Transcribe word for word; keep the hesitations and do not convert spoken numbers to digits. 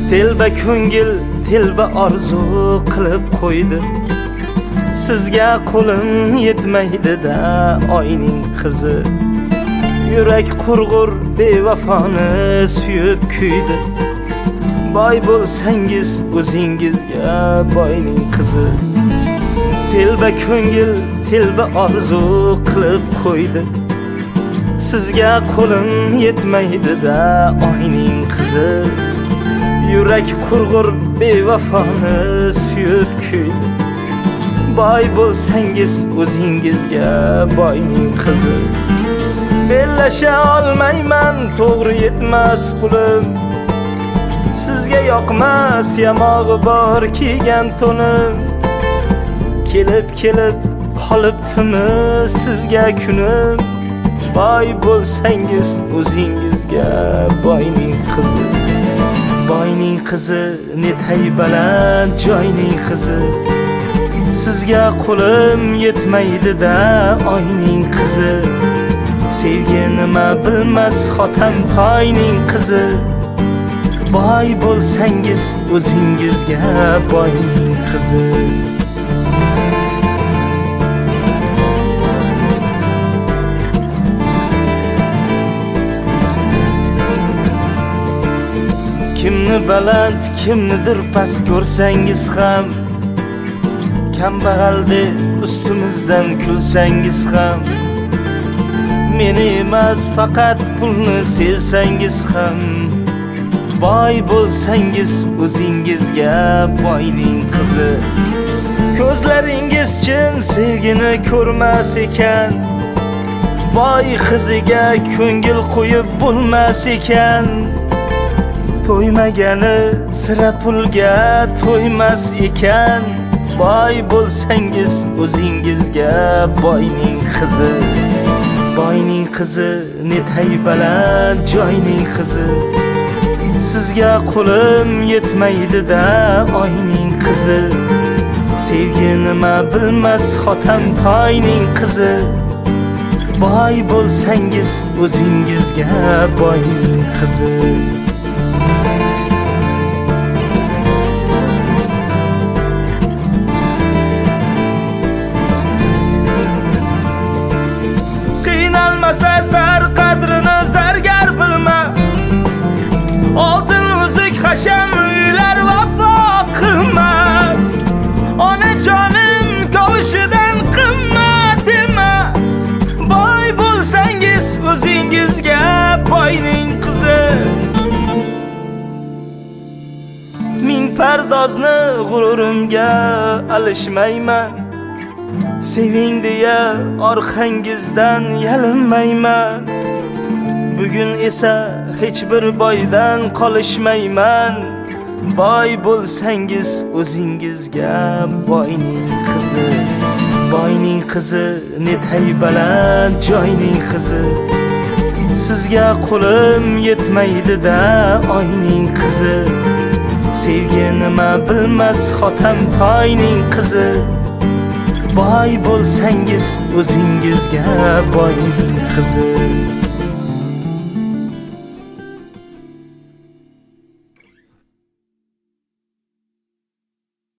telba ko'ngil telba orzu qilib qo'ydi. Sizga qo'lim yetmaydi-da oyning qizi. Yurak qurg'ur bevafoni suyib kuydi. Boy bo'lsangiz o'zingizga boyning qizi. Telba ko'ngil telba orzu qilib qo'ydi. Sizga qo'lim yetmaydi-da oyning qizi. Yurak qurg'ur bevafoni suyib kuydi. Boy bo'lsangiz o'zingizga boyning qizi. Bellasha olmayman, to'g'ri yetmas pulim. Sizga yoqmas yamog'i bor kiygan to'nim. Kelib kelib qolibdimi sizga kunim. Boy bo'lsangiz o'zingizga boyning qizi. Boyning qizi netay baland joyning qizi. Sizga qo'lim yetmaydi-da oyning qizi. Sevgi nima bilmas xotam toyning qizi. Boy bo'lsangiz o'zingizga boyning qizi. Kimni baland, kimnidir past ko'rsangiz ham, kambag'alde ustimizdan kulsangiz ham, meni emas faqat pulni sevsangiz ham, boy bo'lsangiz o'zingizga boyning qizi. Ko'zlaringiz chin sevgini ko'rmas ekan, boy qiziga ko'ngil qo'yib bo'lmas ekan. To'ymagani sira pulga to'ymas ekan. Boy bo'lsangiz o'zingizga boyning qizi. Boyning qizi netay baland joyning qizi. Sizga qo'lim yetmaydi-da oyning qizi. Sevgi nima bilmas xotam toyning qizi. Boy bo'lsangiz o'zingizga boyning qizi. Zar qadrini zargar bilmas. Oltin uzuk hasham uylar vafo qilmas. Onajonim kavushidan qimmat emas. Boy bo'lsangiz o'zingizga boyning qizi. Ming pardozni g'ururimga alishmayman. Seving deya orqangizdan yalinmayman. Bugun esa hech bir boydan qolishmayman. Boy bo'lsangiz o'zingizga boyning qizi. Boyning qizi netay baland joyning qizi. Sizga qo'lim yetmaydi-da oyning qizi. Sevgi nima bilmas xotam toyning qizi. Boy bo'lsangiz o'zingizga boyning qizi.